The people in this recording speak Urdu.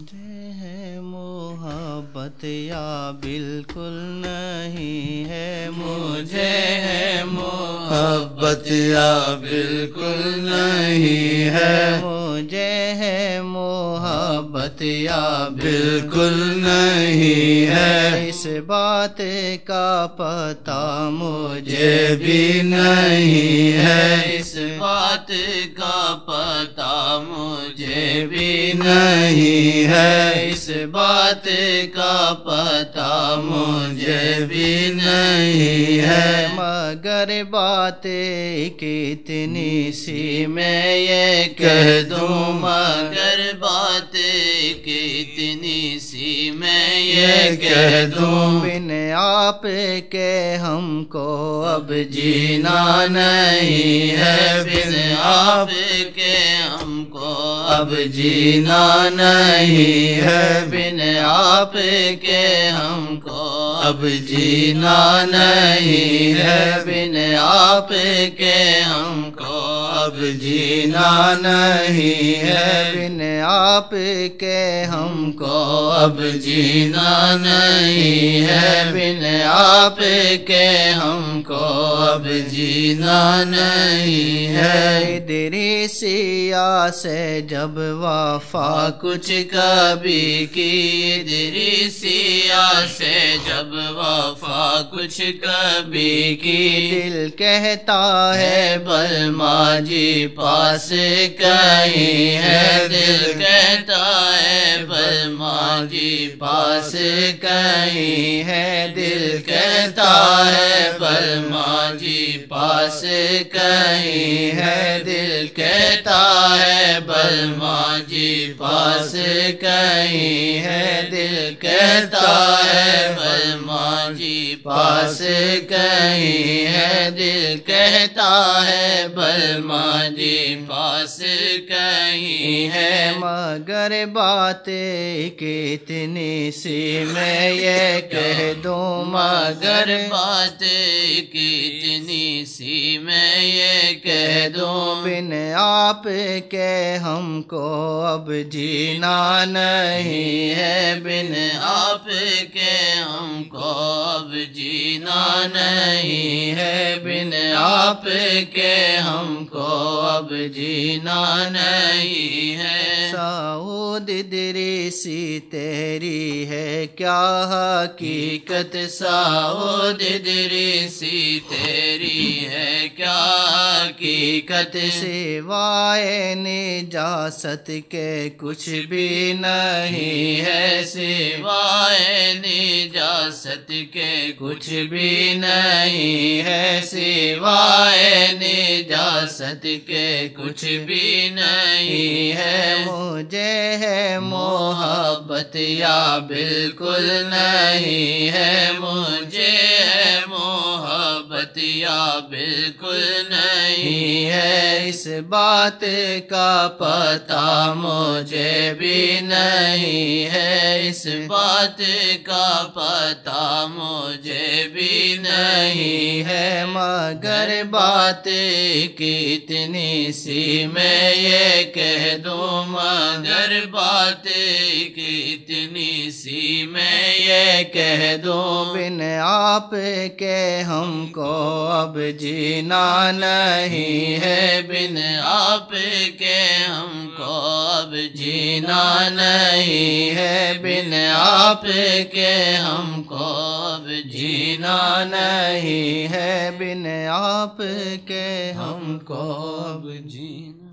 مجھے ہے محبت یا بالکل نہیں ہے، مجھے ہے محبت یا بالکل نہیں ہے، مجھے ہے محبت یا بالکل نہیں ہے، اس بات کا پتہ مجھے بھی نہیں ہے، اس بات کا پتہ مجھے بھی نہیں ہے، اس بات کا پتہ مجھے بھی نہیں ہے، مگر باتیں کتنی سی میں یہ کہہ دوں، مگر باتیں کتنی سی میں یہ کہہ دوں، بن آپ کے ہم کو اب جینا نہیں ہے، بن آپ کے ہم کو اب جینا نہیں ہے، بن آپ کے ہم کو اب جینا نہیں ہے، بن آپ کے ہم کو اب جینا نہیں ہے، بن آپ کے ہم کو اب جینا نہیں ہے، بن آپ کے ہم کو اب جینا نہیں ہے، ادریسیہ سے جب وفا کچھ کبھی کی، ادریسیہ سے جب وفا کچھ کبھی کی، دل کہتا ہے بلما جی پاس کہیں ہے، دل کہتا ہے بلما جی پاس کہیں ہے، دل کہتا ہے بلما جی پاس کہیں ہے، دل کہتا ہے بلما جی پاس کہیں ہے، دل کہتا ہے بلما جی پاس کہیں ہے، دل کہتا ہے بلما جی پاس کہیں ہے، مگر باتیں کتنی سی میں یہ کہہ دوں، مگر باتیں کتنی سی میں یہ کہہ دوں، بن آپ کے ہم کو اب جینا نہیں ہے، بن آپ کے ہم کو اب جینا نہیں ہے، بن آپ کے ہم کو اب جینا نہیں ہے، سعود ادریسی تیری ہے کیا حقیقت، سعود ادریسی تیری ہے کیا حقیقت، سوائے نجاست کے کچھ بھی نہیں ہے، سوائے نجاست کے کچھ بھی نہیں ہے، سوائے نجاست کے کچھ بھی نہیں ہے، مجھے ہے محبت یا بالکل نہیں ہے، مجھے ہے محبت یا بالکل نہیں ہے، اس بات کا پتہ مجھے بھی نہیں ہے، اس بات کا پتہ مجھے بھی نہیں ہے، مگر باتیں کتنی سی میں یہ کہہ دوں، مگر باتیں کتنی سی میں یہ کہہ دوں، بن آپ کے ہم کو اب جینا نہیں ہے، بن آپ کے ہم کو اب جینا نہیں ہے، بن آپ کے ہم کو اب جینا نہیں ہے، بن آپ کے ہم کو اب جینا